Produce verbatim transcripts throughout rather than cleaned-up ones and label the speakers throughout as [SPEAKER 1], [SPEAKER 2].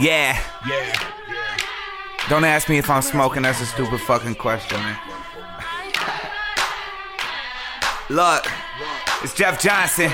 [SPEAKER 1] Yeah. Yeah. Don't ask me if I'm smoking, that's a stupid fucking question, man. Look, it's Jeff Johnson.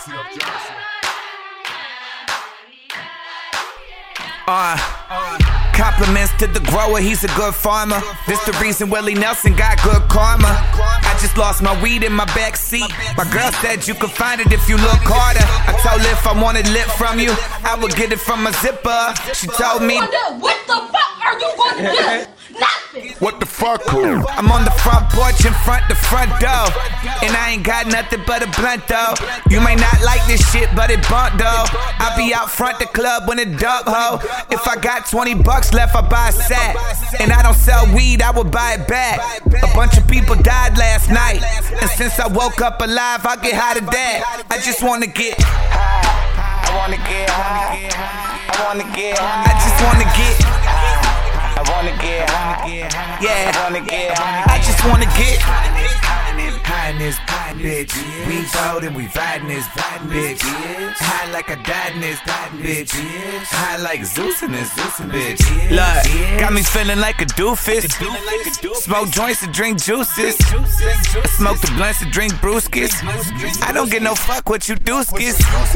[SPEAKER 1] Uh, compliments to the grower, he's a good farmer. This the reason Willie Nelson got good karma. I just lost my weed in my back seat. My girl said you could find it if you look harder. I told her if I wanted lit from you, I would get it from my zipper. She told me,
[SPEAKER 2] what the fuck are you gonna do? Nothing.
[SPEAKER 3] What the fuck?
[SPEAKER 1] I'm on the front porch in front the front door, and I ain't got nothing but a blunt though. You may not like this shit, but it bump though. I be out front the club when it dump ho. If I got twenty bucks left, I buy a sack. And I don't sell weed, I would buy it back. A bunch of people died last night, and since I woke up alive, I get high to that. I just wanna get high. I wanna get high. I wanna get high. I just wanna get I wanna get high. Yeah, I wanna get high. I just wanna get high in this bitch. We bold and we riding this bitch. High like I died in this bitch. High like Zeus in this bitch. Look, got me feeling like a doofus. Smoke joints to drink juices. Smoke the blunts to drink brewskis. I don't get no fuck what you dooskis.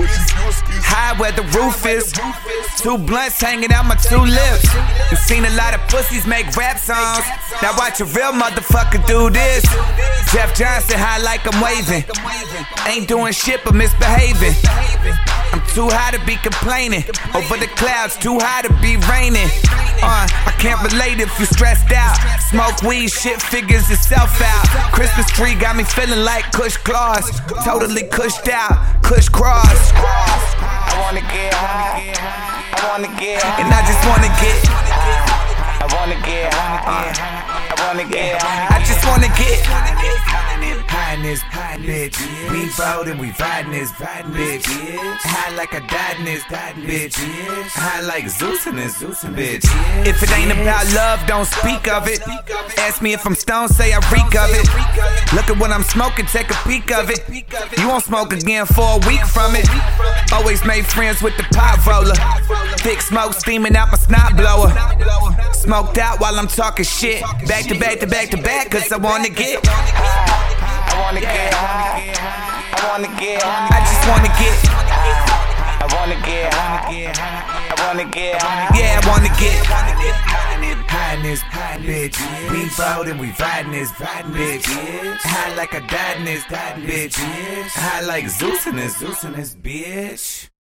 [SPEAKER 1] High where the roof is. Two blunts hanging out my two lips. And seen a lot of pussies make rap songs. Now watch a real motherfucker do this. Jeff Johnson high like I'm waving. Ain't doing shit but misbehaving. I'm too high to be complaining. Over the clouds, too high to be raining. Uh, I can't relate if you stressed out. Smoke weed, shit figures itself out. Christmas tree got me feeling like Kush Claus. Totally cushed out, Kush cross. I wanna get high. I wanna get high. And I just wanna get I wanna get high. I wanna get high. I just wanna get high in this bitch. We bold and we riding this bitch. High like I died in this bitch. High like Zeus in this bitch. If it ain't about love, don't speak of it. Ask me if I'm stoned, say I reek of it. Look at what I'm smoking, take a peek of it. You won't smoke again for a week from it. Always made friends with the pot roller. Thick smoke steaming out my snot blower. Smoked out while I'm talking shit. Back to back to back to back, cause I wanna get I wanna get high. I wanna get high. I just wanna get I wanna get high. I wanna get high. Yeah, I wanna get high in this bitch. We bold and we riding this bitch. High like I died in this bitch. High like Zeus in this bitch.